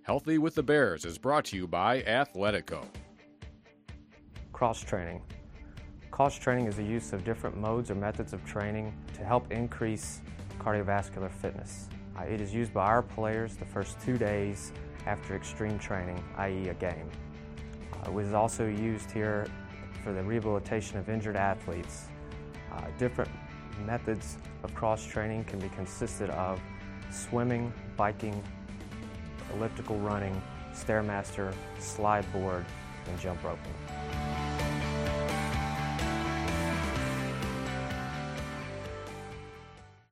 Healthy with the Bears is brought to you by Athletico. Cross-training. Cross-training is the use of different modes or methods of training to help increase cardiovascular fitness. It is used by our players the first 2 days after extreme training, i.e. a game. It was also used here for the rehabilitation of injured athletes. Different methods of cross-training can be consisted of swimming, biking, elliptical running, stairmaster, slide board, and jump roping.